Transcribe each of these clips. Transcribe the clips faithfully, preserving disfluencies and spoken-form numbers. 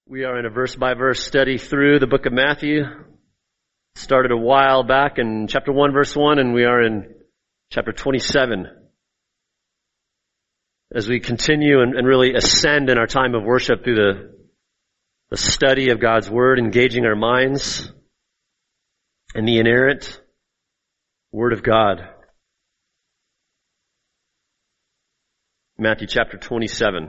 We are in a verse-by-verse study through the book of Matthew. Started a while back in chapter one, verse one, and we are in chapter twenty-seven. As we continue and, and really ascend in our time of worship through the, the study of God's Word, engaging our minds in the inerrant Word of God. Matthew chapter twenty-seven.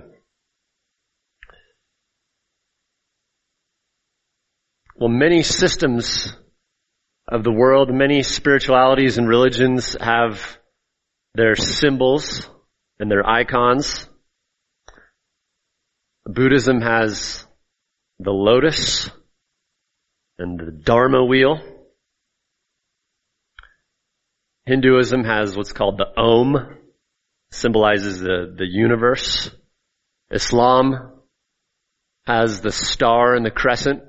Well, many systems of the world, many spiritualities and religions have their symbols and their icons. Buddhism has the lotus and the Dharma wheel. Hinduism has what's called the Om, symbolizes the, the universe. Islam has the star and the crescent.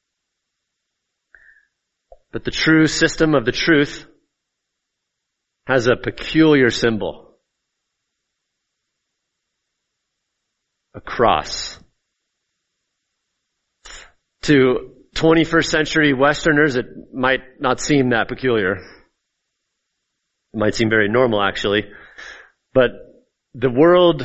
But the true system of the truth has a peculiar symbol. A cross. To twenty-first century Westerners, it might not seem that peculiar. It might seem very normal, actually. But the world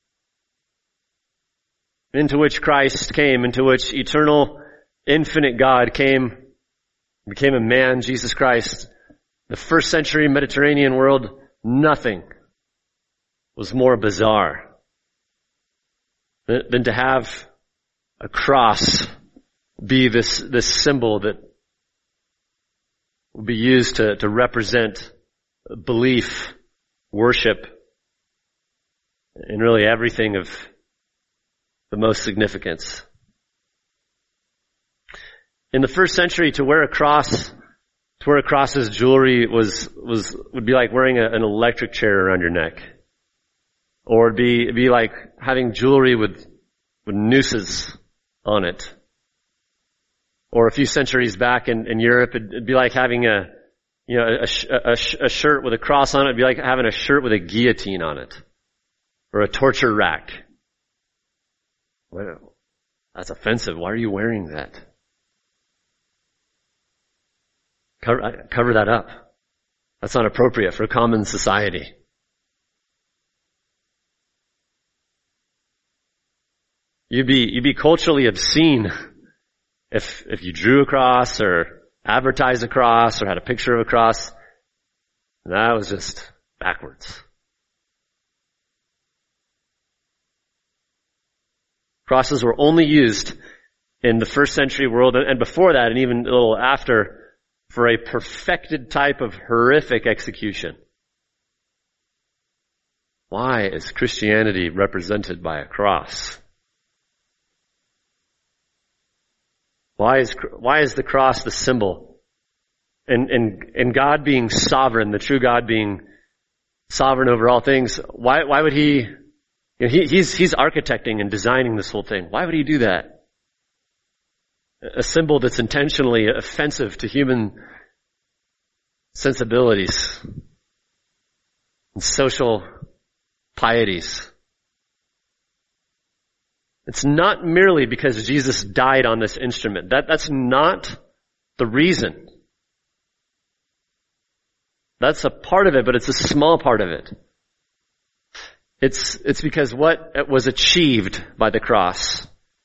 into which Christ came, into which eternal, infinite God came, became a man, Jesus Christ, the first century Mediterranean world, nothing was more bizarre than to have a cross be this, this symbol that will be used to, to represent belief, worship, and really everything of the most significance. In the first century, to wear a cross, to wear a cross as jewelry was, was, would be like wearing a, an electric chair around your neck. Or it'd be, it'd be like having jewelry with, with nooses on it. Or a few centuries back in, in Europe, it'd, it'd be like having a, you know, a, a, a shirt with a cross on it. It'd be like having a shirt with a guillotine on it. Or a torture rack. Well, that's offensive. Why are you wearing that? Cover, cover that up. That's not appropriate for common society. You'd be, you'd be culturally obscene if, if you drew a cross or advertised a cross or had a picture of a cross. That was just backwards. Crosses were only used in the first century world, and before that, and even a little after, for a perfected type of horrific execution. Why is Christianity represented by a cross? Why is, why is the cross the symbol? And, and, and God being sovereign, the true God being sovereign over all things, why, why would he, you know, he, he's, he's architecting and designing this whole thing. Why would he do that? A symbol that's intentionally offensive to human sensibilities and social pieties. It's not merely because Jesus died on this instrument. That, that's not the reason. That's a part of it, but it's a small part of it. It's, it's because what was achieved by the cross.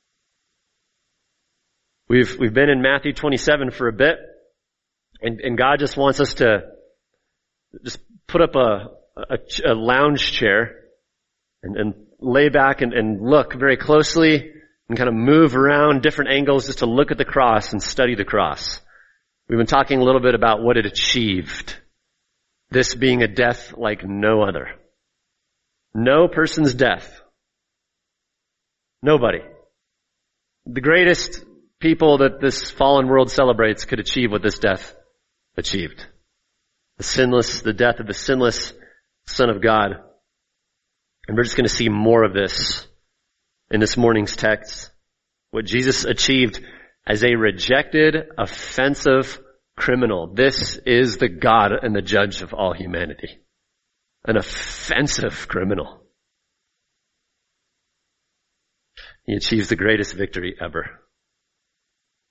We've, we've been in Matthew twenty-seven for a bit, and, and God just wants us to just put up a, a, a lounge chair and, and lay back and, and look very closely and kind of move around different angles just to look at the cross and study the cross. We've been talking a little bit about what it achieved. This being a death like no other. No person's death. Nobody. The greatest people that this fallen world celebrates could achieve what this death achieved. The sinless, the death of the sinless Son of God. And we're just going to see more of this in this morning's text. What Jesus achieved as a rejected, offensive criminal. This is the God and the judge of all humanity. An offensive criminal. He achieves the greatest victory ever.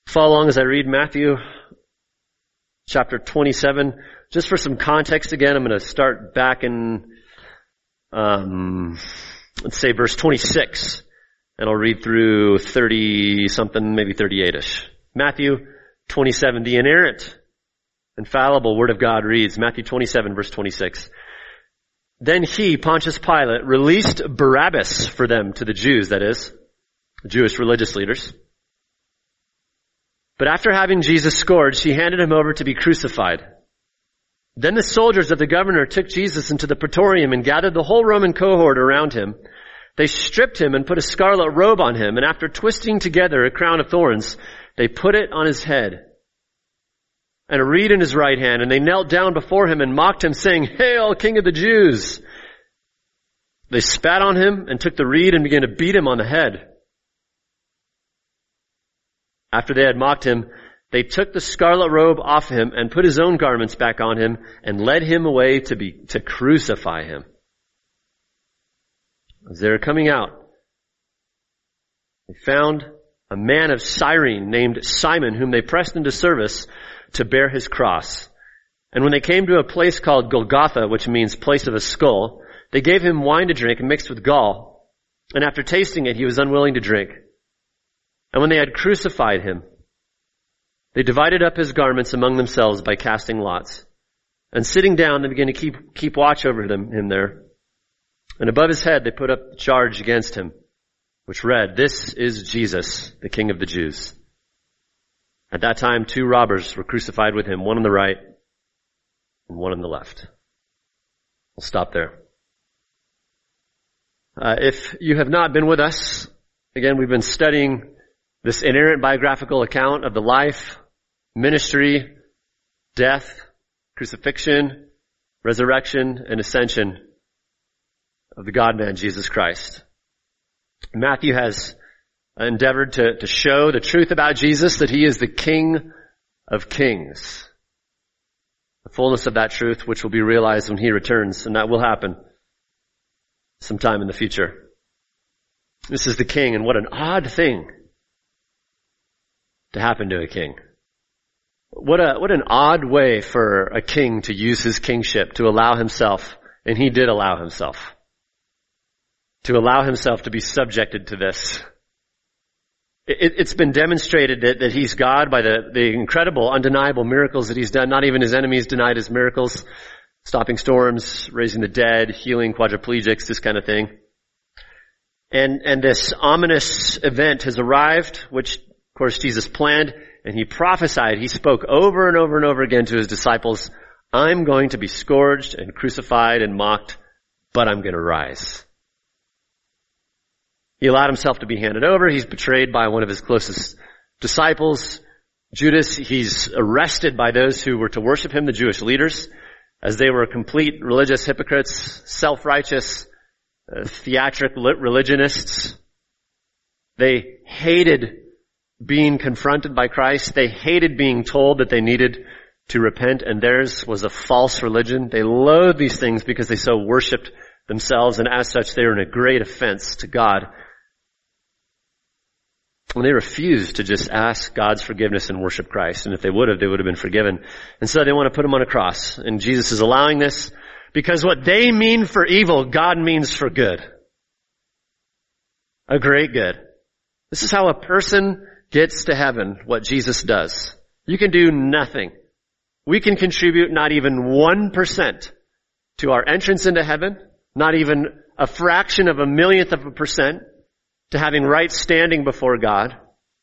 Follow along as I read Matthew chapter twenty-seven. Just for some context again, I'm going to start back in, um, let's say verse twenty-six. And I'll read through thirty something, maybe thirty-eight-ish. Matthew twenty-seven, the inerrant, infallible word of God reads, Matthew twenty-seven verse twenty-six. Then he, Pontius Pilate, released Barabbas for them to the Jews, that is, Jewish religious leaders. But after having Jesus scourged, he handed him over to be crucified. Then the soldiers of the governor took Jesus into the praetorium and gathered the whole Roman cohort around him. They stripped him and put a scarlet robe on him, and after twisting together a crown of thorns, they put it on his head and a reed in his right hand, and they knelt down before him and mocked him, saying, "Hail, King of the Jews!" They spat on him and took the reed and began to beat him on the head. After they had mocked him, they took the scarlet robe off him and put his own garments back on him and led him away to be, to crucify him. As they were coming out, they found a man of Cyrene named Simon, whom they pressed into service to bear his cross. And when they came to a place called Golgotha, which means place of a skull, they gave him wine to drink mixed with gall. And after tasting it, he was unwilling to drink. And when they had crucified him, they divided up his garments among themselves by casting lots. And sitting down, they began to keep, keep watch over them, him there. And above his head, they put up the charge against him, which read, "This is Jesus, the King of the Jews." At that time, two robbers were crucified with him, one on the right and one on the left. We'll stop there. Uh, if you have not been with us, again, we've been studying this inerrant biographical account of the life, ministry, death, crucifixion, resurrection, and ascension of the God-man, Jesus Christ. Matthew has endeavored to, to show the truth about Jesus, that he is the King of Kings. The fullness of that truth, which will be realized when he returns, and that will happen sometime in the future. This is the King, and what an odd thing to happen to a king. What a, what an odd way for a king to use his kingship, to allow himself, and he did allow himself, to allow himself to be subjected to this. It, it's been demonstrated that, that he's God by the, the incredible, undeniable miracles that he's done. Not even his enemies denied his miracles. Stopping storms, raising the dead, healing quadriplegics, this kind of thing. And, and this ominous event has arrived, which, of course, Jesus planned, and he prophesied. He spoke over and over and over again to his disciples, "I'm going to be scourged and crucified and mocked, but I'm going to rise." He allowed himself to be handed over. He's betrayed by one of his closest disciples, Judas. He's arrested by those who were to worship him, the Jewish leaders, as they were complete religious hypocrites, self-righteous, uh, theatric religionists. They hated being confronted by Christ. They hated being told that they needed to repent, and theirs was a false religion. They loathed these things because they so worshipped themselves, and as such, they were in a great offense to God. And they refused to just ask God's forgiveness and worship Christ. And if they would have, they would have been forgiven. And so they want to put him on a cross. And Jesus is allowing this because what they mean for evil, God means for good. A great good. This is how a person gets to heaven, what Jesus does. You can do nothing. We can contribute not even one percent to our entrance into heaven, not even a fraction of a millionth of a percent to having right standing before God,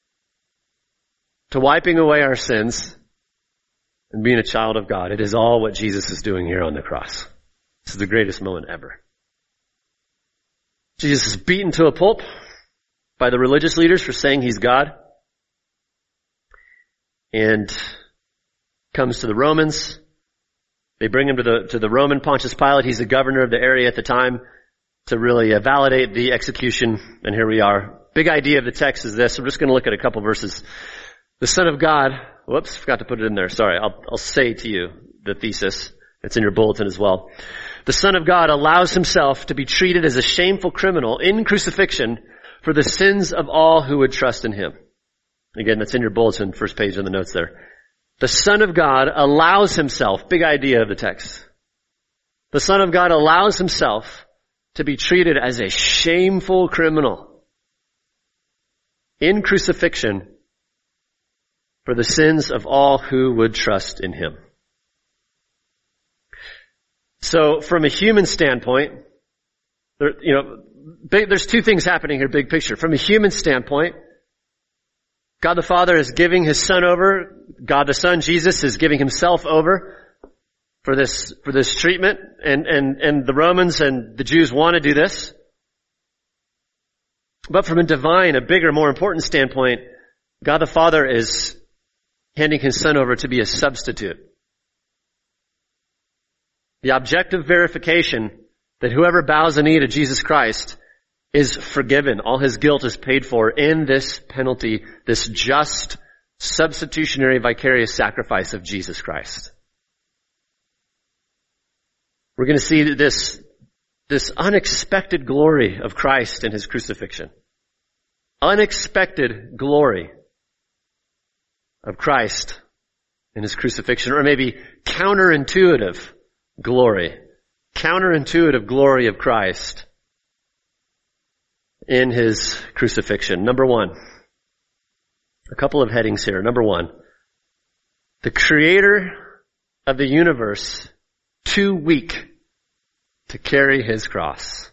to wiping away our sins and being a child of God. It is all what Jesus is doing here on the cross. This is the greatest moment ever. Jesus is beaten to a pulp by the religious leaders for saying he's God, and comes to the Romans. They bring him to the to the Roman Pontius Pilate. He's the governor of the area at the time, to really uh, validate the execution. And here we are. Big idea of the text is this. I'm just going to look at a couple verses. The Son of God, whoops, forgot to put it in there. Sorry. I'll, I'll say to you the thesis. It's in your bulletin as well. The Son of God allows himself to be treated as a shameful criminal in crucifixion for the sins of all who would trust in him. Again, that's in your bulletin, first page on the notes there. The Son of God allows himself, big idea of the text. The Son of God allows himself to be treated as a shameful criminal in crucifixion for the sins of all who would trust in him. So from a human standpoint, there, you know, big, there's two things happening here, big picture. From a human standpoint, God the Father is giving his Son over. God the Son, Jesus, is giving himself over for this, for this treatment. And, and, and the Romans and the Jews want to do this. But from a divine, a bigger, more important standpoint, God the Father is handing his Son over to be a substitute. The objective verification that whoever bows the knee to Jesus Christ is forgiven. All his guilt is paid for in this penalty, this just, substitutionary, vicarious sacrifice of Jesus Christ. We're going to see this, this unexpected glory of Christ in his crucifixion. Unexpected glory of Christ in his crucifixion, or maybe counterintuitive glory. Counterintuitive glory of Christ in his crucifixion. Number one. A couple of headings here. Number one. The creator of the universe too weak to carry his cross.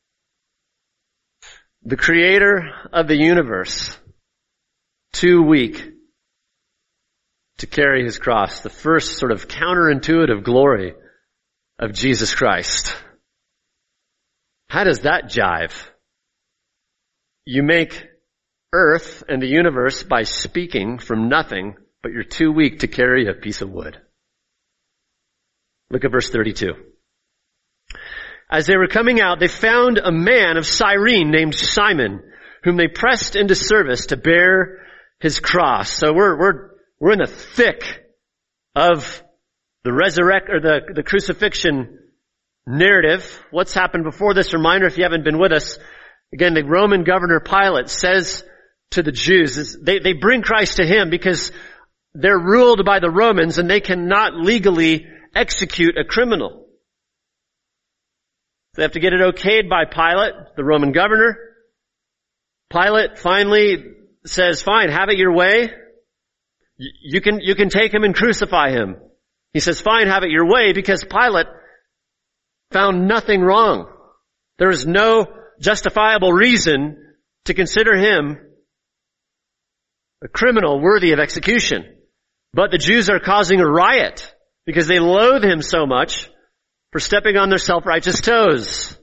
The creator of the universe too weak to carry his cross. The first sort of counterintuitive glory of Jesus Christ. How does that jive? You make earth and the universe by speaking from nothing, but you're too weak to carry a piece of wood. Look at verse thirty-two. As they were coming out, they found a man of Cyrene named Simon, whom they pressed into service to bear his cross. So we're, we're, we're in the thick of the resurrect, or the, the crucifixion narrative. What's happened before this? Reminder, if you haven't been with us. Again, the Roman governor Pilate says to the Jews, they, they bring Christ to him because they're ruled by the Romans and they cannot legally execute a criminal. They have to get it okayed by Pilate, the Roman governor. Pilate finally says, fine, have it your way. You can, you can take him and crucify him. He says, fine, have it your way, because Pilate found nothing wrong. There is no justifiable reason to consider him a criminal worthy of execution. But the Jews are causing a riot because they loathe him so much for stepping on their self-righteous toes.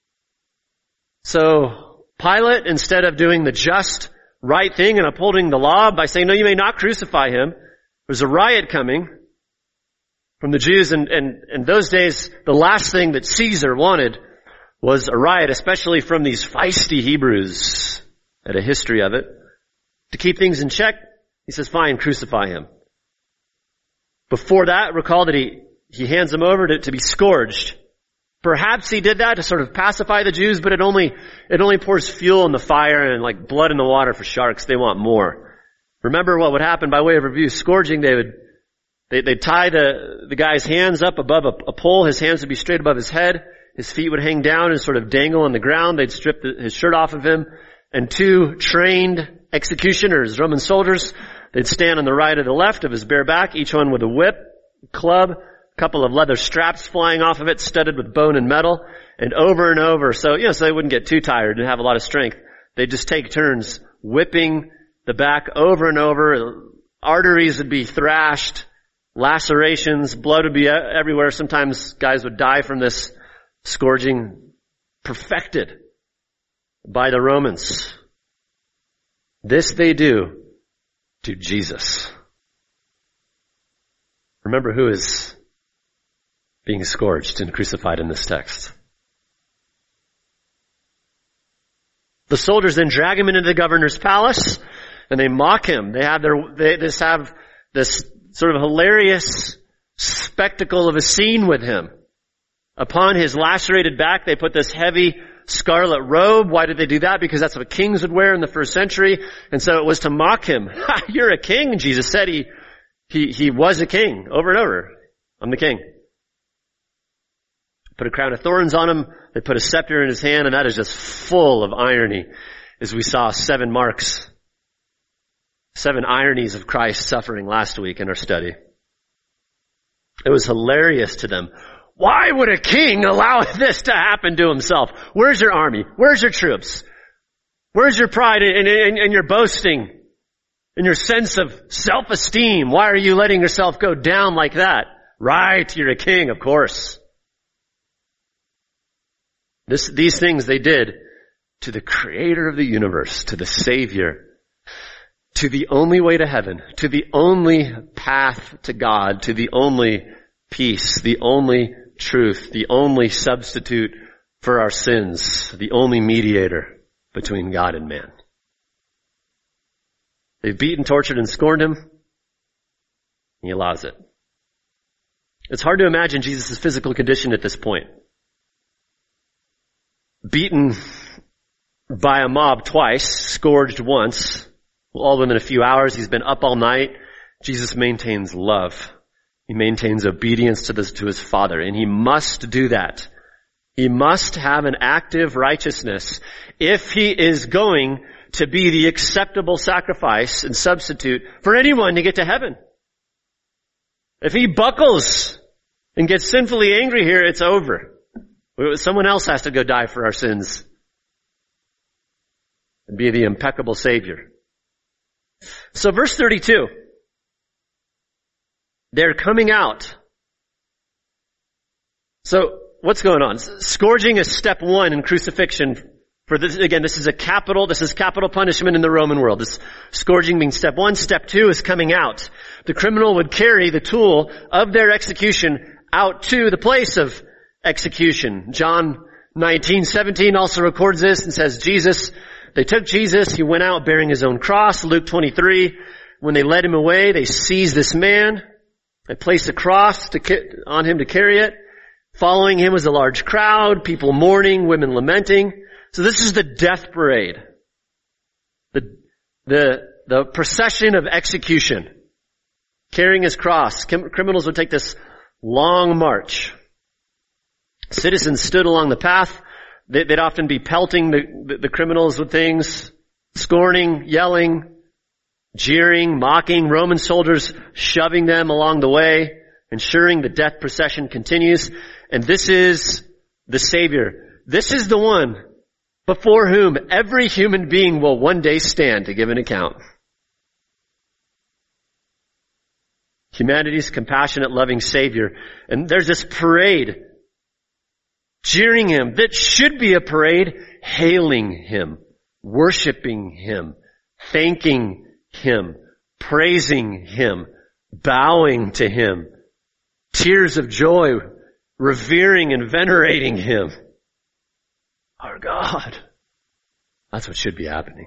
So Pilate, instead of doing the just, right thing and upholding the law by saying, no, you may not crucify him, there's a riot coming from the Jews. And, and, and those days, the last thing that Caesar wanted was a riot, especially from these feisty Hebrews. Had a history of it. To keep things in check, he says, fine, crucify him. Before that, recall that he, he hands him over to, to be scourged. Perhaps he did that to sort of pacify the Jews, but it only, it only pours fuel in the fire and like blood in the water for sharks. They want more. Remember what would happen by way of review. Scourging, they would, they, they'd tie the, the guy's hands up above a, a pole. His hands would be straight above his head. His feet would hang down and sort of dangle on the ground. They'd strip the, his shirt off of him. And two trained executioners, Roman soldiers, they'd stand on the right or the left of his bare back, each one with a whip, club, a couple of leather straps flying off of it, studded with bone and metal, and over and over. So, you know, so they wouldn't get too tired and have a lot of strength. They'd just take turns whipping the back over and over. Arteries would be thrashed, lacerations, blood would be everywhere. Sometimes guys would die from this scourging, perfected by the Romans. This they do to Jesus. Remember who is being scourged and crucified in this text. The soldiers then drag him into the governor's palace and they mock him. They have their, they just have this sort of hilarious spectacle of a scene with him. Upon his lacerated back, they put this heavy scarlet robe. Why did they do that? Because that's what kings would wear in the first century. And so it was to mock him. You're a king. And Jesus said he, he, he was a king over and over. I'm the king. Put a crown of thorns on him. They put a scepter in his hand, and that is just full of irony, as we saw seven marks, seven ironies of Christ's suffering last week in our study. It was hilarious to them. Why would a king allow this to happen to himself? Where's your army? Where's your troops? Where's your pride and, and, and your boasting and your sense of self-esteem? Why are you letting yourself go down like that? Right, you're a king, of course. This, these things they did to the creator of the universe, to the Savior, to the only way to heaven, to the only path to God, to the only peace, the only truth, the only substitute for our sins, the only mediator between God and man. They've beaten, tortured, and scorned him. He allows it. It's hard to imagine Jesus' physical condition at this point. Beaten by a mob twice, scourged once, all within a few hours. He's been up all night. Jesus maintains love. He maintains obedience to this, to his Father, and he must do that. He must have an active righteousness if he is going to be the acceptable sacrifice and substitute for anyone to get to heaven. If he buckles and gets sinfully angry here, it's over. Someone else has to go die for our sins and be the impeccable Savior. So verse thirty-two. They're coming out. So what's going on? Scourging is step one in crucifixion. For this, again, this is a capital, this is capital punishment in the Roman world. This scourging being step one. Step two is coming out. The criminal would carry the tool of their execution out to the place of execution. John nineteen seventeen also records this and says, Jesus, they took Jesus, he went out bearing his own cross. Luke twenty-three, when they led him away, they seized this man. They placed a cross to, on him to carry it. Following him was a large crowd, people mourning, women lamenting. So this is the death parade. The, the, the procession of execution. Carrying his cross. Criminals would take this long march. Citizens stood along the path. They'd often be pelting the, the, the criminals with things, scorning, yelling, jeering, mocking, Roman soldiers shoving them along the way, ensuring the death procession continues. And this is the Savior. This is the one before whom every human being will one day stand to give an account. Humanity's compassionate, loving Savior. And there's this parade jeering him. That should be a parade hailing him, worshiping him, thanking him, praising him, bowing to him, tears of joy, revering and venerating him. Our God. That's what should be happening.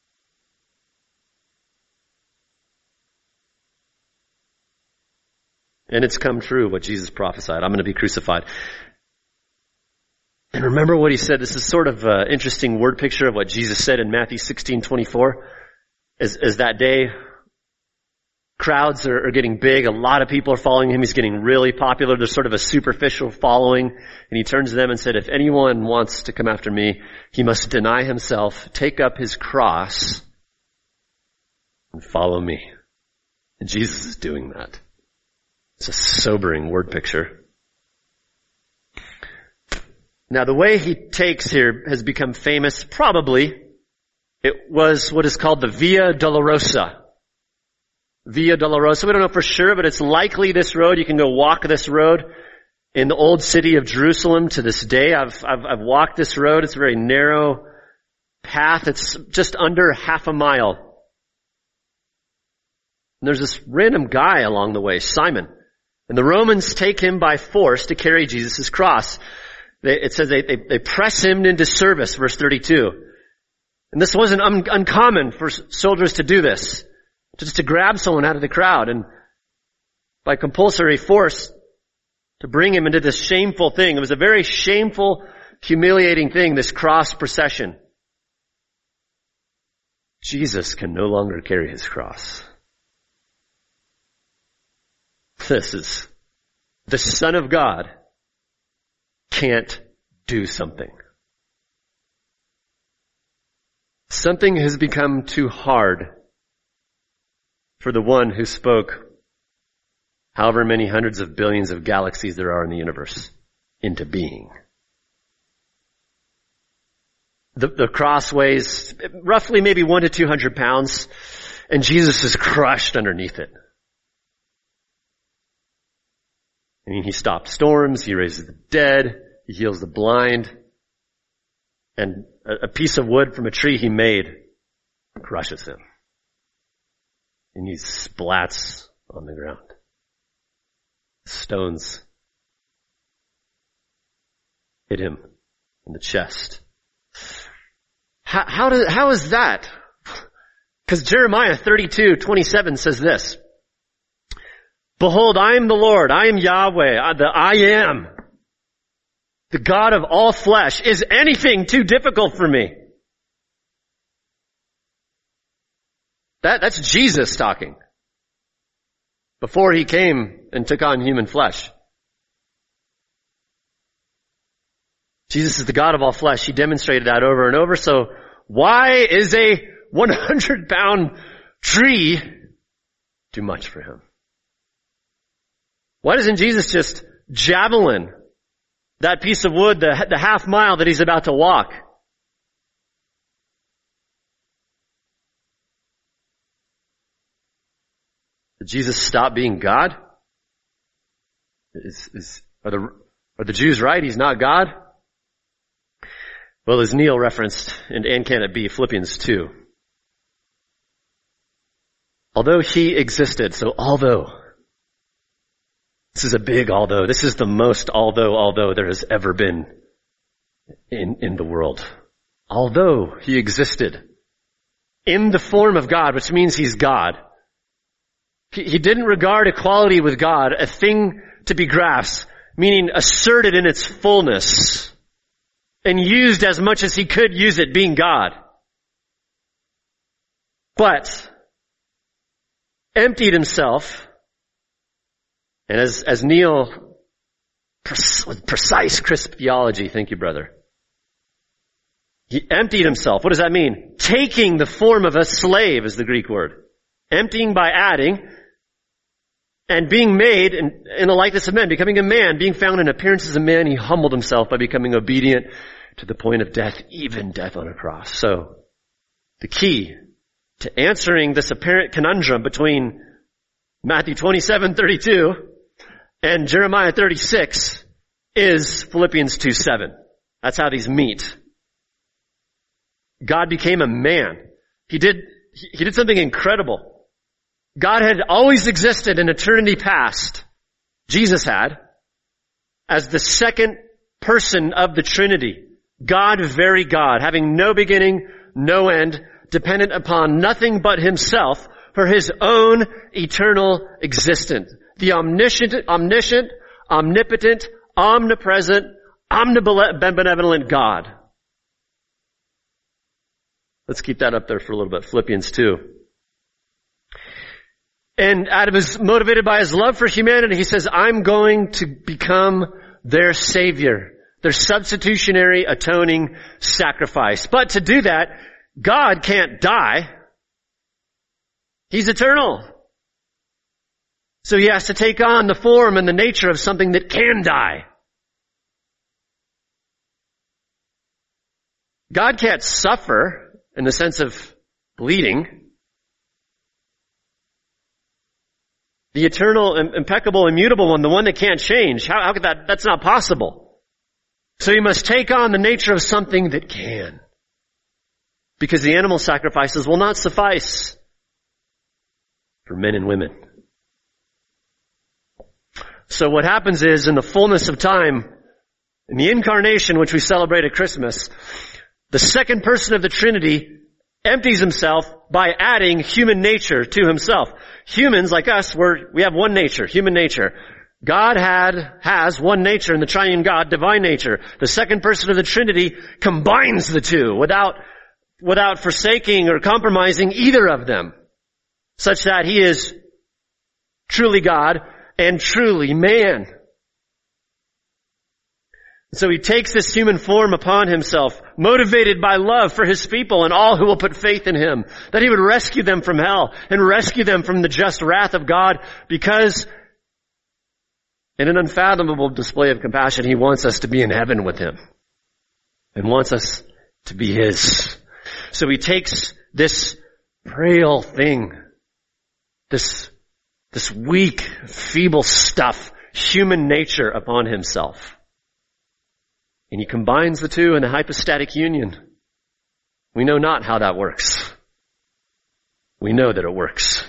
And it's come true what Jesus prophesied. I'm going to be crucified. And remember what he said. This is sort of an interesting word picture of what Jesus said in Matthew sixteen twenty-four. As, as that day, crowds are, are getting big. A lot of people are following him. He's getting really popular. There's sort of a superficial following. And he turns to them and said, if anyone wants to come after me, he must deny himself, take up his cross, and follow me. And Jesus is doing that. It's a sobering word picture. Now, the way he takes here has become famous. Probably it was what is called the Via Dolorosa. Via Dolorosa. We don't know for sure, but it's likely this road. You can go walk this road in the old city of Jerusalem to this day. I've, I've, I've walked this road. It's a very narrow path. It's just under half a mile. And there's this random guy along the way, Simon. And the Romans take him by force to carry Jesus' cross. They, it says they, they, they press him into service, verse thirty-two. And this wasn't un- uncommon for soldiers to do this. Just to grab someone out of the crowd and by compulsory force to bring him into this shameful thing. It was a very shameful humiliating thing, this cross procession. Jesus can no longer carry his cross. This is, the Son of God can't do something. Something has become too hard for the one who spoke however many hundreds of billions of galaxies there are in the universe into being. The, the cross weighs roughly maybe one to two hundred pounds, and Jesus is crushed underneath it. I mean, he stopped storms, he raises the dead, he heals the blind, and a, a piece of wood from a tree he made crushes him. And he splats on the ground. Stones hit him in the chest. How, how, does, how is that? Because Jeremiah thirty-two twenty-seven says this. Behold, I am the Lord, I am Yahweh, the I am, the God of all flesh. Is anything too difficult for me? That, that's Jesus talking. Before he came and took on human flesh. Jesus is the God of all flesh. He demonstrated that over and over. So why is a one hundred pound tree too much for him? Why doesn't Jesus just javelin that piece of wood, the, the half mile that he's about to walk? Did Jesus stop being God? Is, is, are the, are the Jews right? He's not God? Well, as Neil referenced, and, and can it be, Philippians two. Although he existed, so although, this is a big although, this is the most although, although there has ever been in, in the world. Although he existed in the form of God, which means he's God, he, he didn't regard equality with God a thing to be grasped, meaning asserted in its fullness, and used as much as he could use it, being God. But emptied himself, and as, as Neil, with precise, crisp theology, thank you, brother. He emptied himself. What does that mean? Taking the form of a slave is the Greek word. Emptying by adding, and being made in, in the likeness of men, becoming a man, being found in appearance as a man, he humbled himself by becoming obedient to the point of death, even death on a cross. So, the key to answering this apparent conundrum between Matthew twenty-seven thirty-two and Jeremiah thirty-six is Philippians two seven. That's how these meet. God became a man. He did, he did something incredible. God had always existed in eternity past. Jesus had, as the second person of the Trinity. God, very God, having no beginning, no end, dependent upon nothing but himself for his own eternal existence. The omniscient, omniscient, omnipotent, omnipresent, omnibenevolent God. Let's keep that up there for a little bit. Philippians two. And out of his, motivated by his love for humanity, he says, I'm going to become their Savior, their substitutionary atoning sacrifice. But to do that, God can't die. He's eternal. So he has to take on the form and the nature of something that can die. God can't suffer in the sense of bleeding. The eternal, impeccable, immutable one, the one that can't change. How, how could that, that's not possible. So he must take on the nature of something that can. Because the animal sacrifices will not suffice for men and women. So what happens is, in the fullness of time, in the incarnation which we celebrate at Christmas, the second person of the Trinity empties himself by adding human nature to himself. Humans, like us, we're, we have one nature, human nature. God had, has one nature in the triune God, divine nature. The second person of the Trinity combines the two without, without forsaking or compromising either of them, such that he is truly God and truly man. So he takes this human form upon himself, motivated by love for his people and all who will put faith in him, that he would rescue them from hell and rescue them from the just wrath of God, because in an unfathomable display of compassion, he wants us to be in heaven with him and wants us to be his. So he takes this frail thing, this, this weak, feeble stuff, human nature upon himself. And he combines the two in a hypostatic union. We know not how that works. We know that it works.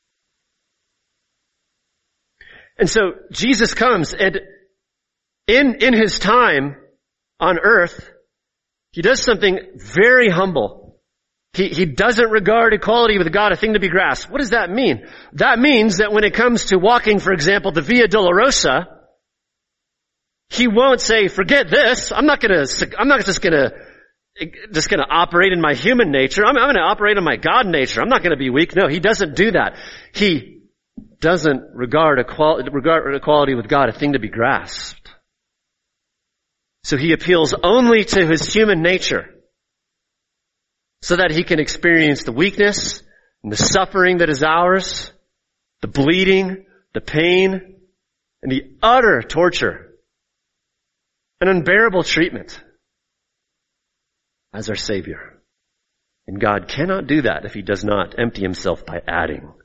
And so Jesus comes, and in, in his time on earth, he does something very humble. He, he doesn't regard equality with God a thing to be grasped. What does that mean? That means that when it comes to walking, for example, the Via Dolorosa, he won't say, forget this. I'm not gonna, I'm not just gonna, just gonna operate in my human nature. I'm, I'm gonna operate in my God nature. I'm not gonna be weak. No, he doesn't do that. He doesn't regard equality, regard equality with God a thing to be grasped. So he appeals only to his human nature so that he can experience the weakness and the suffering that is ours, the bleeding, the pain, and the utter torture, an unbearable treatment as our Savior. And God cannot do that if he does not empty himself by adding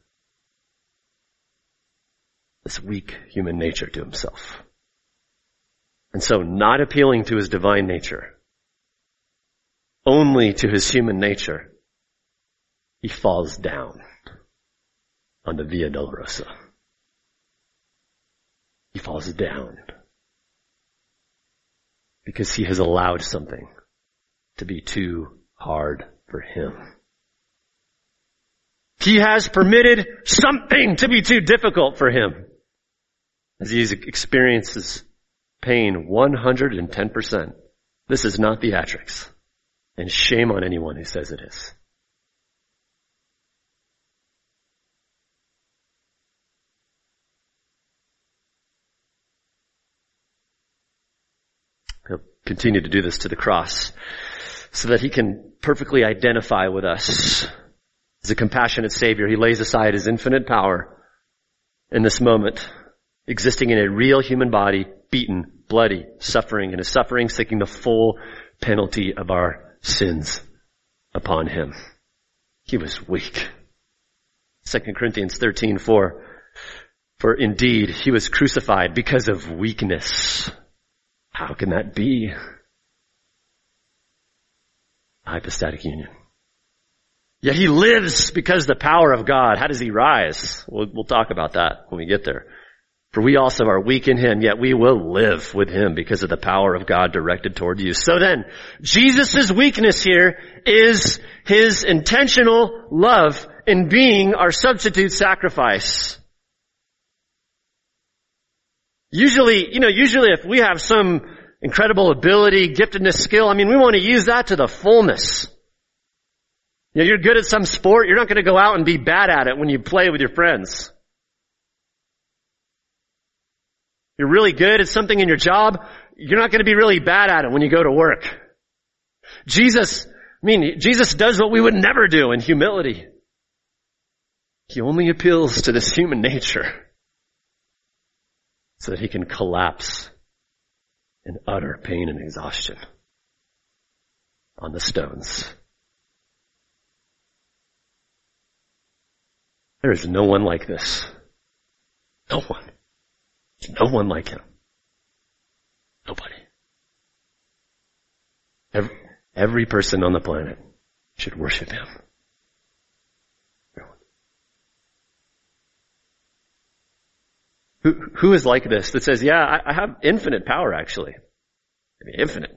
this weak human nature to himself. And so, not appealing to his divine nature, only to his human nature, he falls down on the Via Dolorosa. He falls down because he has allowed something to be too hard for him. He has permitted something to be too difficult for him as he experiences pain one hundred ten percent. This is not theatrics, and shame on anyone who says it is. He'll continue to do this to the cross so that he can perfectly identify with us. As a compassionate Savior, he lays aside his infinite power in this moment, existing in a real human body, beaten, bloody, suffering, and his suffering taking the full penalty of our sins upon him. He was weak. Second Corinthians thirteen four. For indeed, he was crucified because of weakness. How can that be? Hypostatic union. Yet he lives because of the power of God. How does he rise? We'll, we'll talk about that when we get there. For we also are weak in him, yet we will live with him because of the power of God directed toward you. So then, Jesus' weakness here is his intentional love in being our substitute sacrifice. Usually, you know, usually if we have some incredible ability, giftedness, skill, I mean, we want to use that to the fullness. You know, you're good at some sport, you're not going to go out and be bad at it when you play with your friends. You're really good at something in your job, you're not going to be really bad at it when you go to work. Jesus, I mean, Jesus does what we would never do in humility. He only appeals to this human nature so that he can collapse in utter pain and exhaustion on the stones. There is no one like this. No one. No one like him. Nobody. Every, every person on the planet should worship him. Who, who is like this that says, yeah, I, I have infinite power actually. I mean, infinite.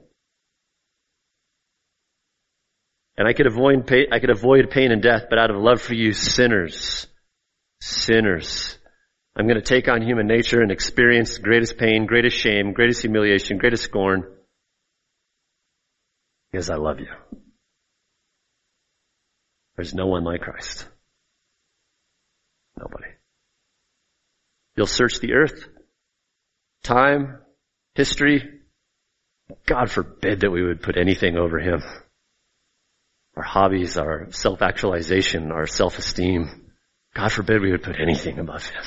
And I could avoid pain, I could avoid pain and death, but out of love for you sinners, sinners, I'm going to take on human nature and experience greatest pain, greatest shame, greatest humiliation, greatest scorn, because I love you. There's no one like Christ. Nobody. You'll search the earth, time, history. God forbid that we would put anything over him. Our hobbies, our self-actualization, our self-esteem. God forbid we would put anything above him.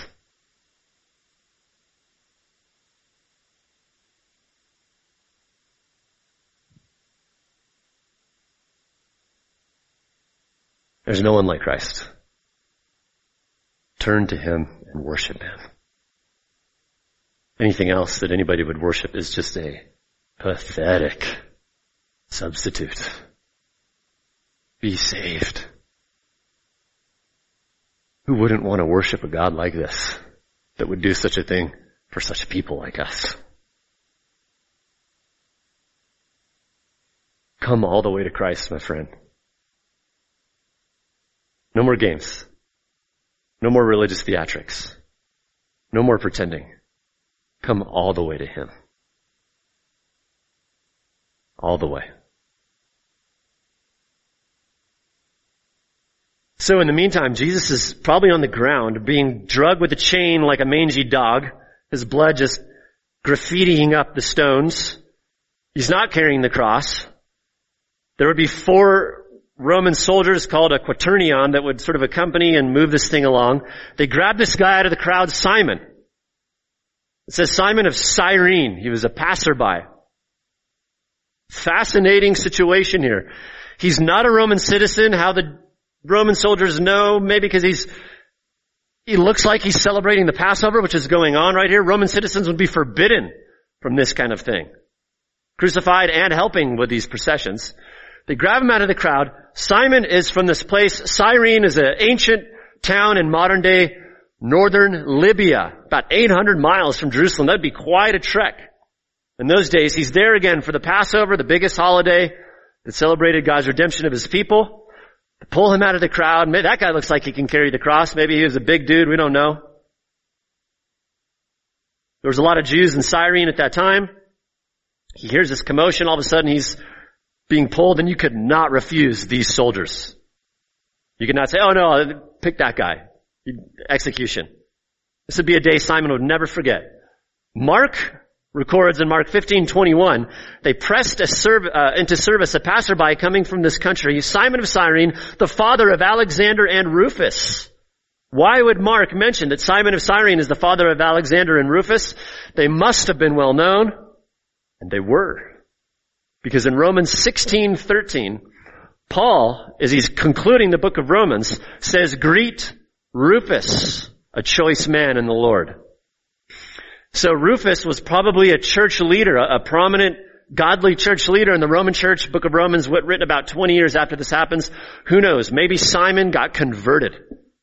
There's no one like Christ. Turn to him and worship him. Anything else that anybody would worship is just a pathetic substitute. Be saved. Who wouldn't want to worship a God like this that would do such a thing for such people like us? Come all the way to Christ, my friend. No more games. No more religious theatrics. No more pretending. Come all the way to him. All the way. So in the meantime, Jesus is probably on the ground, being drugged with a chain like a mangy dog. His blood just graffitiing up the stones. He's not carrying the cross. There would be four Roman soldiers called a quaternion that would sort of accompany and move this thing along. They grabbed this guy out of the crowd, Simon. It says Simon of Cyrene. He was a passerby. Fascinating situation here. He's not a Roman citizen. How the Roman soldiers know, maybe because he's, he looks like he's celebrating the Passover, which is going on right here. Roman citizens would be forbidden from this kind of thing. Crucified and helping with these processions. They grab him out of the crowd. Simon is from this place. Cyrene is an ancient town in modern day northern Libya, about eight hundred miles from Jerusalem. That'd be quite a trek. In those days, he's there again for the Passover, the biggest holiday that celebrated God's redemption of his people. They pull him out of the crowd. Maybe that guy looks like he can carry the cross. Maybe he was a big dude. We don't know. There was a lot of Jews in Cyrene at that time. He hears this commotion. All of a sudden, he's being pulled, and you could not refuse these soldiers. You could not say, oh no, pick that guy. Execution. This would be a day Simon would never forget. Mark records in Mark fifteen twenty-one, they pressed a serv- uh, into service a passerby coming from this country, Simon of Cyrene, the father of Alexander and Rufus. Why would Mark mention that Simon of Cyrene is the father of Alexander and Rufus? They must have been well known, and they were. Because in Romans sixteen thirteen, Paul, as he's concluding the book of Romans, says, greet Rufus, a choice man in the Lord. So Rufus was probably a church leader, a, a prominent, godly church leader in the Roman church. Book of Romans, written about twenty years after this happens. Who knows? Maybe Simon got converted.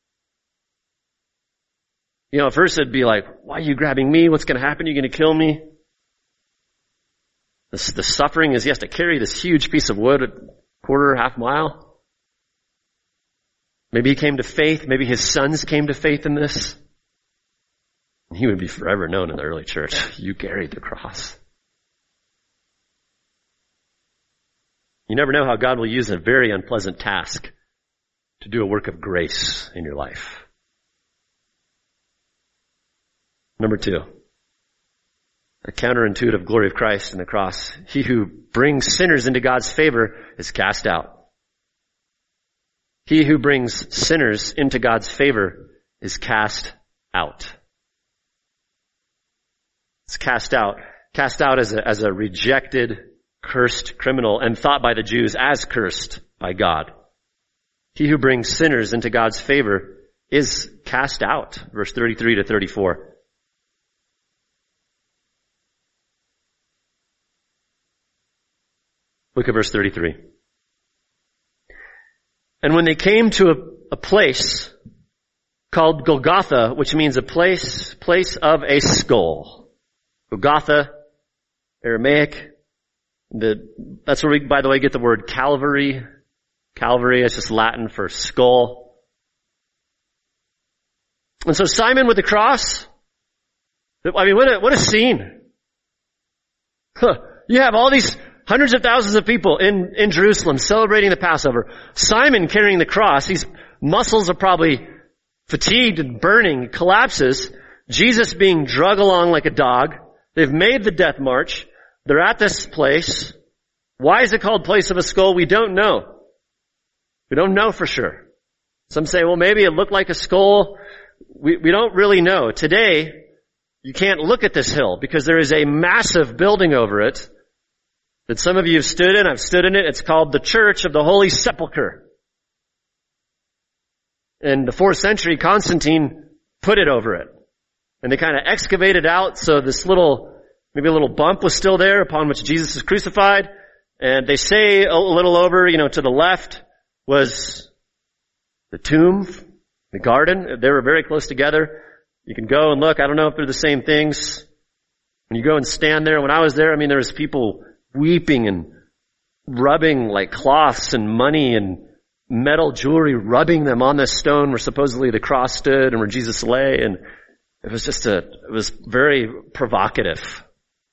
You know, at first it'd be like, why are you grabbing me? What's going to happen? You're going to kill me? The, the suffering is he has to carry this huge piece of wood a quarter, half mile. Maybe he came to faith. Maybe his sons came to faith in this. And he would be forever known in the early church. You carried the cross. You never know how God will use a very unpleasant task to do a work of grace in your life. Number two, a counterintuitive glory of Christ in the cross. He who brings sinners into God's favor is cast out. He who brings sinners into God's favor is cast out. It's cast out. Cast out as a, as a rejected, cursed criminal and thought by the Jews as cursed by God. He who brings sinners into God's favor is cast out. Verse thirty-three to thirty-four. Look at verse thirty-three. And when they came to a, a place called Golgotha, which means a place, place of a skull. Golgotha, Aramaic. The, that's where we, by the way, get the word Calvary. Calvary is just Latin for skull. And so Simon with the cross, I mean, what a, what a scene. Huh. You have all these hundreds of thousands of people in, in Jerusalem celebrating the Passover. Simon carrying the cross. His muscles are probably fatigued and burning, collapses. Jesus being drug along like a dog. They've made the death march. They're at this place. Why is it called Place of a Skull? We don't know. We don't know for sure. Some say, well, maybe it looked like a skull. We, we don't really know. Today, you can't look at this hill because there is a massive building over it that some of you have stood in. I've stood in it. It's called the Church of the Holy Sepulchre. In the fourth century, Constantine put it over it. And they kind of excavated out so this little, maybe a little bump was still there upon which Jesus is crucified. And they say a little over, you know, to the left was the tomb, the garden. They were very close together. You can go and look. I don't know if they're the same things. When you go and stand there, when I was there, I mean, there was people weeping and rubbing like cloths and money and metal jewelry, rubbing them on this stone where supposedly the cross stood and where Jesus lay. And it was just a, it was very provocative.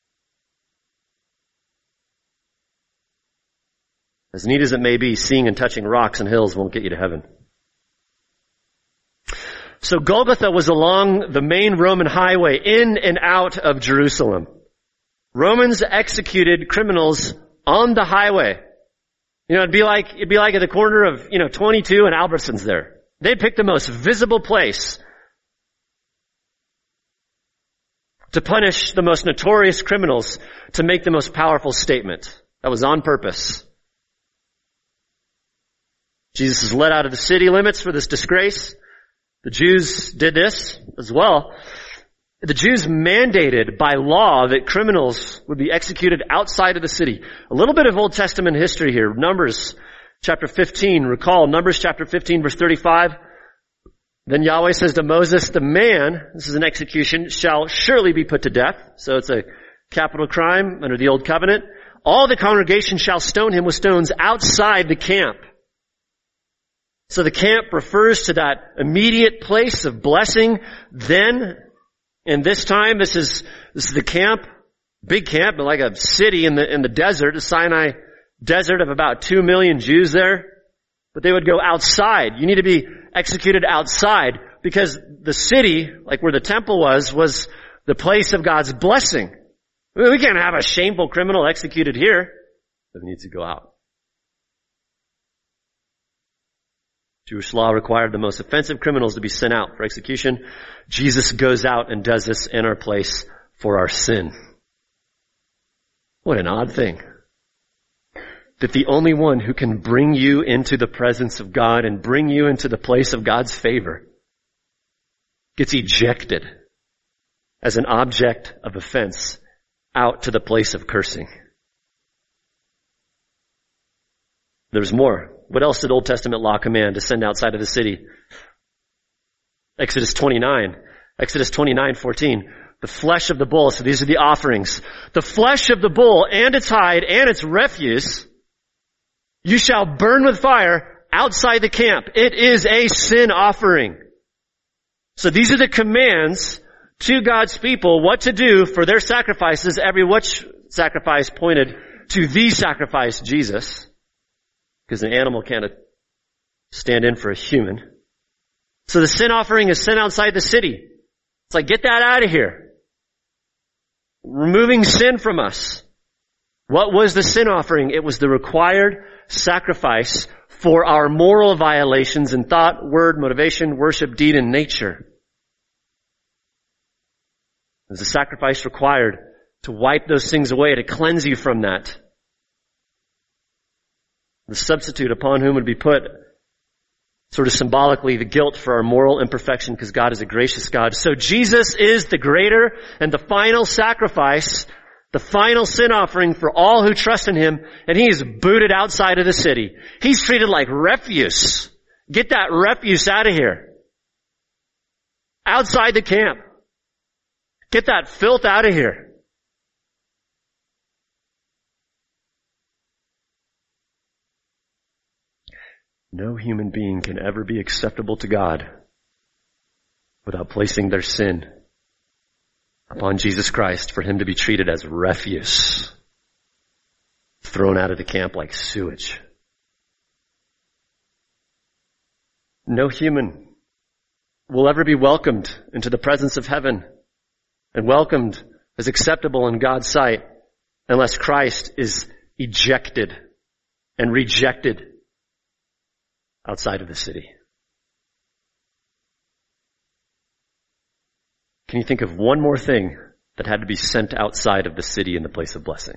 As neat as it may be, seeing and touching rocks and hills won't get you to heaven. So Golgotha was along the main Roman highway in and out of Jerusalem. Romans executed criminals on the highway. You know, it'd be like, it'd be like at the corner of, you know, twenty-two and Albertsons there. They'd pick the most visible place to punish the most notorious criminals, to make the most powerful statement. That was on purpose. Jesus is led out of the city limits for this disgrace. The Jews did this as well. The Jews mandated by law that criminals would be executed outside of the city. A little bit of Old Testament history here. Numbers chapter fifteen. Recall Numbers chapter fifteen verse thirty-five. Then Yahweh says to Moses, the man, this is an execution, shall surely be put to death. So it's a capital crime under the old covenant. All the congregation shall stone him with stones outside the camp. So the camp refers to that immediate place of blessing. Then, and this time, this is, this is the camp, big camp, but like a city in the, in the desert, the Sinai desert of about two million Jews there. But they would go outside. You need to be executed outside because the city, like where the temple was, was the place of God's blessing. We can't have a shameful criminal executed here. But he needs to go out. Jewish law required the most offensive criminals to be sent out for execution. Jesus goes out and does this in our place for our sin. What an odd thing. That the only one who can bring you into the presence of God and bring you into the place of God's favor gets ejected as an object of offense out to the place of cursing. There's more. What else did Old Testament law command to send outside of the city? Exodus twenty-nine. Exodus twenty-nine fourteen. The flesh of the bull. So these are the offerings. The flesh of the bull and its hide and its refuse you shall burn with fire outside the camp. It is a sin offering. So these are the commands to God's people what to do for their sacrifices. Every which sacrifice pointed to the sacrifice, Jesus. Because an animal can't stand in for a human. So the sin offering is sent outside the city. It's like, get that out of here. Removing sin from us. What was the sin offering? It was the required sacrifice for our moral violations in thought, word, motivation, worship, deed, and nature. It was a sacrifice required to wipe those things away, to cleanse you from that. The substitute upon whom would be put, sort of symbolically, the guilt for our moral imperfection, because God is a gracious God. So Jesus is the greater and the final sacrifice, the final sin offering for all who trust in Him, and He is booted outside of the city. He's treated like refuse. Get that refuse out of here. Outside the camp. Get that filth out of here. No human being can ever be acceptable to God without placing their sin upon Jesus Christ for him to be treated as refuse, thrown out of the camp like sewage. No human will ever be welcomed into the presence of heaven and welcomed as acceptable in God's sight unless Christ is ejected and rejected outside of the city. Can you think of one more thing that had to be sent outside of the city in the place of blessing?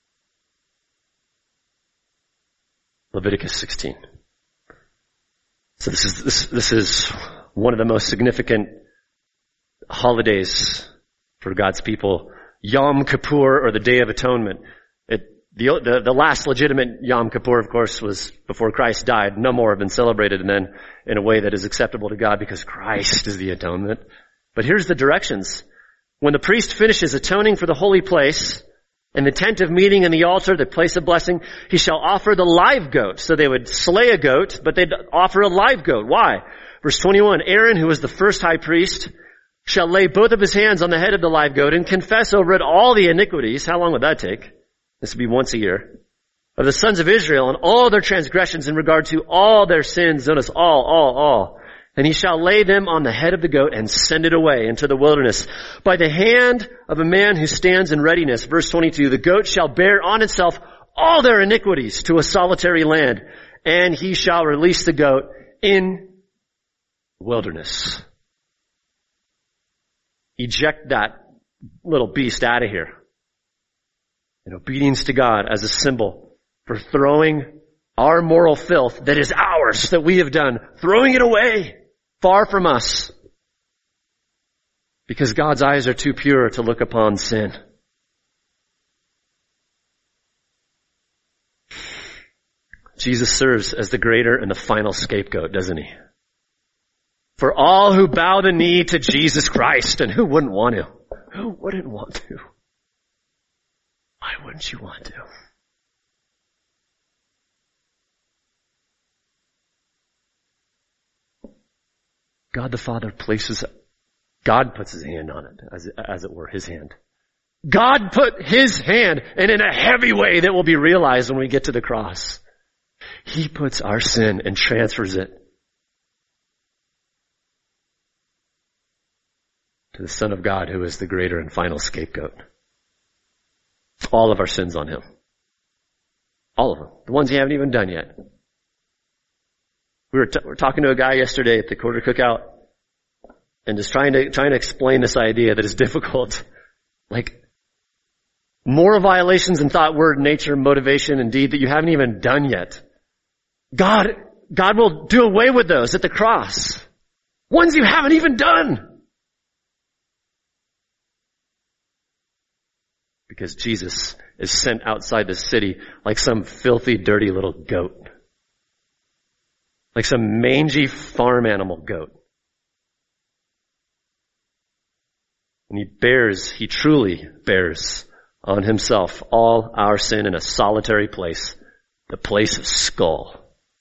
Leviticus sixteen. So this is this, this is one of the most significant holidays for God's people. Yom Kippur, or the Day of Atonement. It, the, the, the last legitimate Yom Kippur, of course, was before Christ died. No more have been celebrated, and then in a way that is acceptable to God because Christ is the atonement. But here's the directions. When the priest finishes atoning for the holy place, in the tent of meeting and the altar, the place of blessing, he shall offer the live goat. So they would slay a goat, but they'd offer a live goat. Why? Verse twenty-one, Aaron, who was the first high priest, shall lay both of his hands on the head of the live goat and confess over it all the iniquities. How long would that take? This would be once a year. Of the sons of Israel and all their transgressions in regard to all their sins. Notice all, all, all. And he shall lay them on the head of the goat and send it away into the wilderness by the hand of a man who stands in readiness. Verse twenty-two, the goat shall bear on itself all their iniquities to a solitary land, and he shall release the goat in the wilderness. Eject that little beast out of here in obedience to God as a symbol for throwing our moral filth that is ours, that we have done, throwing it away far from us, because God's eyes are too pure to look upon sin. Jesus serves as the greater and the final scapegoat, doesn't he? For all who bow the knee to Jesus Christ. And who wouldn't want to? Who wouldn't want to? Why wouldn't you want to? God the Father places, God puts his hand on it, as, as it were, his hand. God put his hand, and in a heavy way that will be realized when we get to the cross. He puts our sin and transfers it to the Son of God, who is the greater and final scapegoat. All of our sins on him. All of them. The ones you haven't even done yet. We were, t- we were talking to a guy yesterday at the quarter cookout and just trying to, trying to explain this idea that is difficult. Like, moral violations in thought, word, nature, motivation, and deed that you haven't even done yet. God, God will do away with those at the cross. Ones you haven't even done. Because Jesus is sent outside the city like some filthy, dirty little goat. Like some mangy farm animal goat. And he bears, he truly bears on himself all our sin in a solitary place, the place of skull.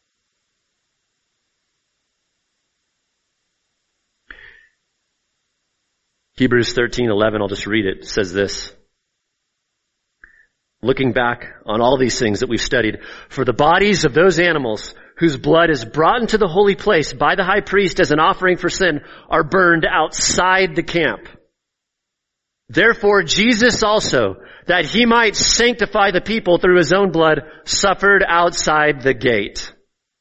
Hebrews thirteen eleven, I'll just read it, says this. Looking back on all these things that we've studied, for the bodies of those animals whose blood is brought into the holy place by the high priest as an offering for sin are burned outside the camp. Therefore Jesus also, that he might sanctify the people through his own blood, suffered outside the gate.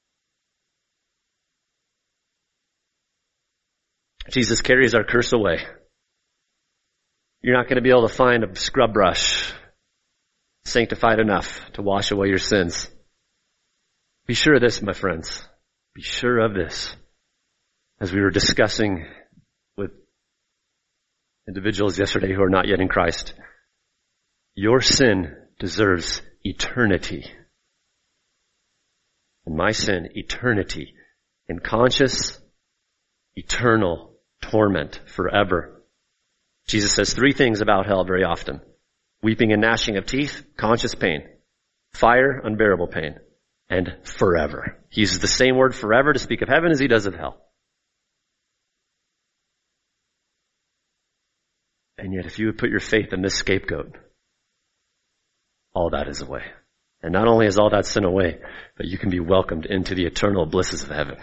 Jesus carries our curse away. You're not going to be able to find a scrub brush sanctified enough to wash away your sins. Be sure of this, my friends. Be sure of this. As we were discussing with individuals yesterday who are not yet in Christ, your sin deserves eternity. And my sin, eternity. In conscious, eternal torment forever. Jesus says three things about hell very often. Weeping and gnashing of teeth, conscious pain. Fire, unbearable pain. And forever. He uses the same word forever to speak of heaven as he does of hell. And yet if you would put your faith in this scapegoat, all that is away. And not only is all that sin away, but you can be welcomed into the eternal blisses of heaven.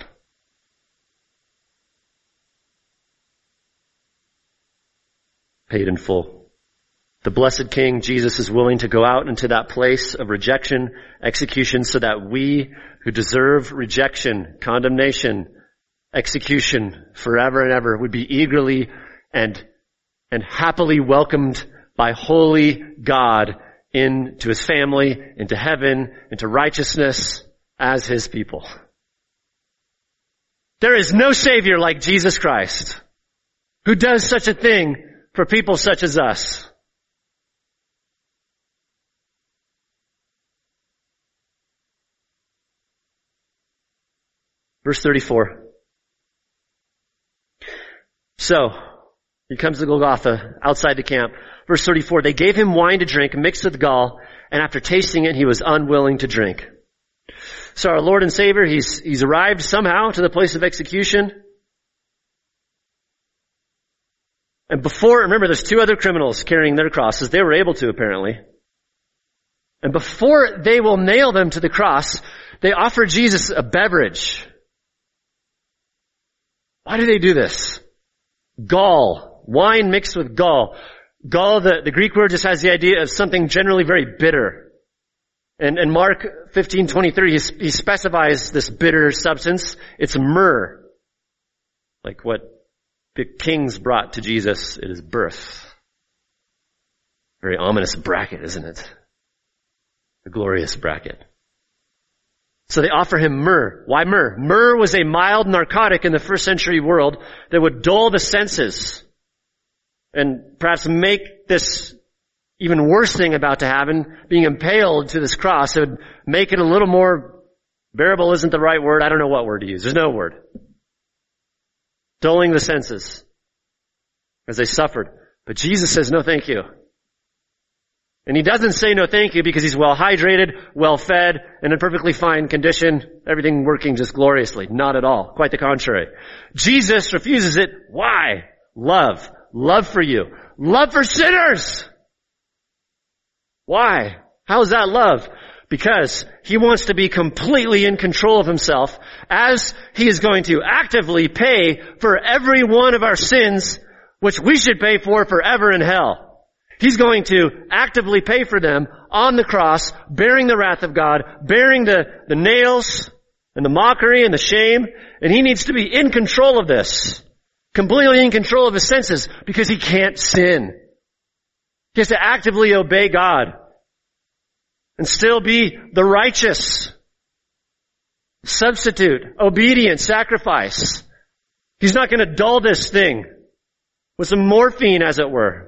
Paid in full. The blessed King, Jesus, is willing to go out into that place of rejection, execution, so that we who deserve rejection, condemnation, execution forever and ever would be eagerly and, and happily welcomed by holy God into his family, into heaven, into righteousness as his people. There is no Savior like Jesus Christ who does such a thing for people such as us. Verse thirty-four. So, he comes to Golgotha, outside the camp. Verse thirty-four, they gave him wine to drink mixed with gall, and after tasting it, he was unwilling to drink. So our Lord and Savior, he's, he's arrived somehow to the place of execution. And before, remember, there's two other criminals carrying their crosses. They were able to, apparently. And before they will nail them to the cross, they offer Jesus a beverage. Why do they do this? Gall. Wine mixed with gall. Gall, the, the Greek word just has the idea of something generally very bitter. And, and Mark fifteen twenty-three, he, he specifies this bitter substance. It's myrrh. Like what the kings brought to Jesus at his birth. Very ominous bracket, isn't it? A glorious bracket. So they offer him myrrh. Why myrrh? Myrrh was a mild narcotic in the first century world that would dull the senses and perhaps make this even worse thing about to happen, being impaled to this cross. It would make it a little more bearable isn't the right word. I don't know what word to use. There's no word. Dulling the senses as they suffered. But Jesus says, no thank you. And he doesn't say no thank you because he's well hydrated, well fed, and in perfectly fine condition, everything working just gloriously. Not at all. Quite the contrary. Jesus refuses it. Why? Love. Love for you. Love for sinners. Why? How is that love? Because he wants to be completely in control of himself as he is going to actively pay for every one of our sins, which we should pay for forever in hell. He's going to actively pay for them on the cross, bearing the wrath of God, bearing the, the nails and the mockery and the shame. And he needs to be in control of this. Completely in control of his senses because he can't sin. He has to actively obey God and still be the righteous substitute, obedient sacrifice. He's not going to dull this thing with some morphine, as it were.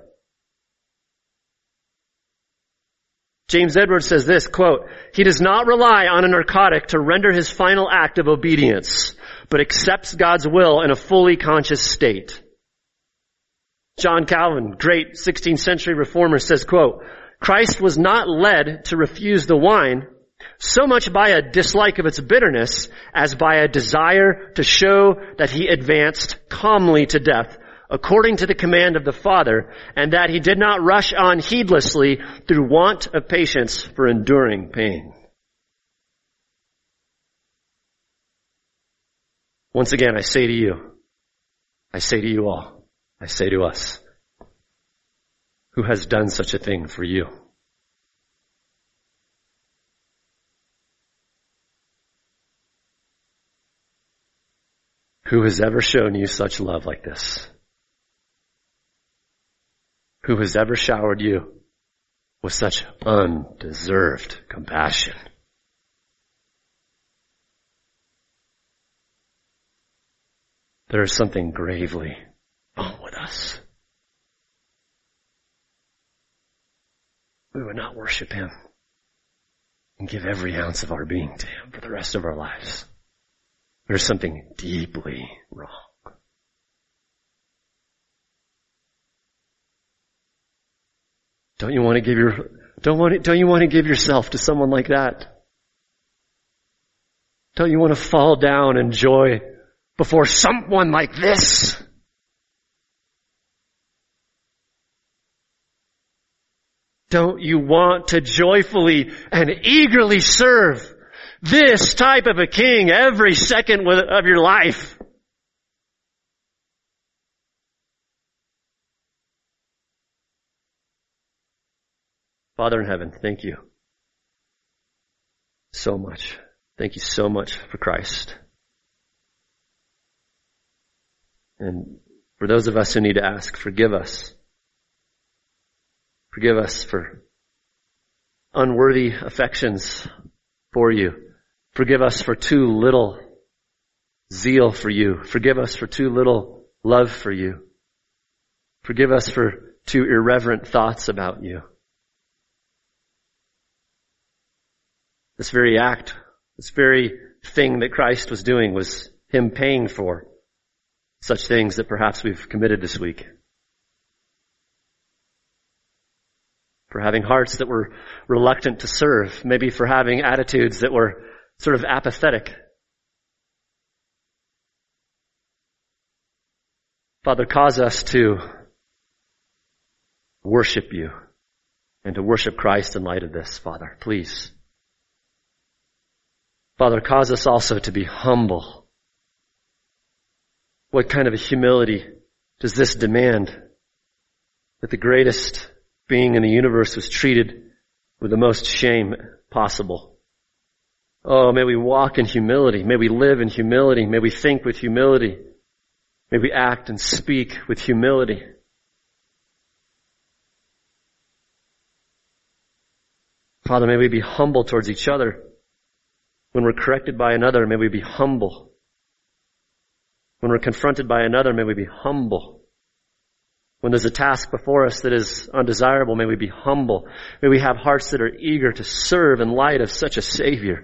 James Edwards says this, quote, he does not rely on a narcotic to render his final act of obedience, but accepts God's will in a fully conscious state. John Calvin, great sixteenth century reformer, says, quote, Christ was not led to refuse the wine so much by a dislike of its bitterness as by a desire to show that he advanced calmly to death according to the command of the Father, and that he did not rush on heedlessly through want of patience for enduring pain. Once again, I say to you, I say to you all, I say to us, who has done such a thing for you? Who has ever shown you such love like this? Who has ever showered you with such undeserved compassion? There is something gravely wrong with us. We would not worship him and give every ounce of our being to him for the rest of our lives. There's something deeply wrong. Don't you want to give your, don't want, don't you want to give yourself to someone like that? Don't you want to fall down in joy before someone like this? Don't you want to joyfully and eagerly serve this type of a king every second of your life? Father in heaven, thank you so much. Thank you so much for Christ. And for those of us who need to ask, forgive us. Forgive us for unworthy affections for you. Forgive us for too little zeal for you. Forgive us for too little love for you. Forgive us for too irreverent thoughts about you. This very act, this very thing that Christ was doing was Him paying for such things that perhaps we've committed this week. For having hearts that were reluctant to serve, maybe for having attitudes that were sort of apathetic. Father, cause us to worship you and to worship Christ in light of this, Father, please. Father, cause us also to be humble. What kind of a humility does this demand? That the greatest being in the universe was treated with the most shame possible. Oh, may we walk in humility. May we live in humility. May we think with humility. May we act and speak with humility. Father, may we be humble towards each other. When we're corrected by another, may we be humble. When we're confronted by another, may we be humble. When there's a task before us that is undesirable, may we be humble. May we have hearts that are eager to serve in light of such a Savior.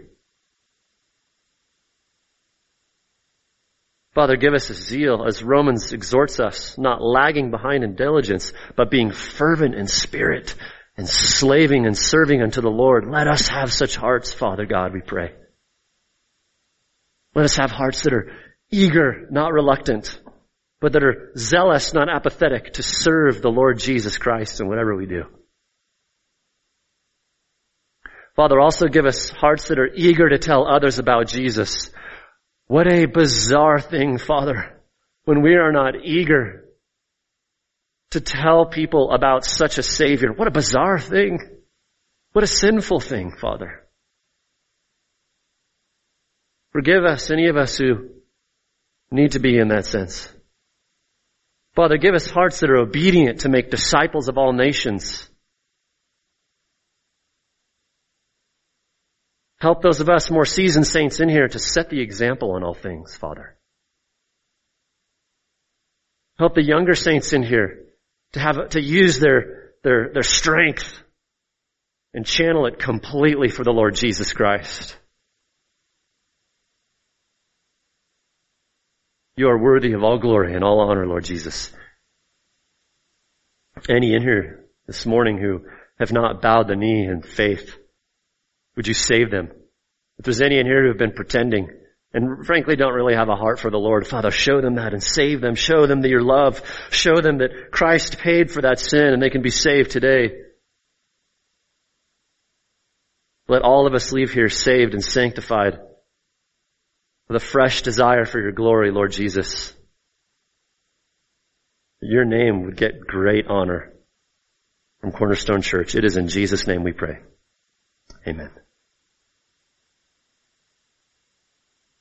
Father, give us a zeal, as Romans exhorts us, not lagging behind in diligence, but being fervent in spirit and slaving and serving unto the Lord. Let us have such hearts, Father God, we pray. Let us have hearts that are eager, not reluctant, but that are zealous, not apathetic, to serve the Lord Jesus Christ in whatever we do. Father, also give us hearts that are eager to tell others about Jesus. What a bizarre thing, Father, when we are not eager to tell people about such a Savior. What a bizarre thing. What a sinful thing, Father. Forgive us, any of us who need to be in that sense. Father, give us hearts that are obedient to make disciples of all nations. Help those of us more seasoned saints in here to set the example in all things, Father. Help the younger saints in here to have to use their their their strength and channel it completely for the Lord Jesus Christ. You are worthy of all glory and all honor, Lord Jesus. Any in here this morning who have not bowed the knee in faith, would you save them? If there's any in here who have been pretending and frankly don't really have a heart for the Lord, Father, show them that and save them. Show them that your love. Show them that Christ paid for that sin and they can be saved today. Let all of us leave here saved and sanctified with a fresh desire for your glory, Lord Jesus. Your name would get great honor from Cornerstone Church. It is in Jesus' name we pray. Amen.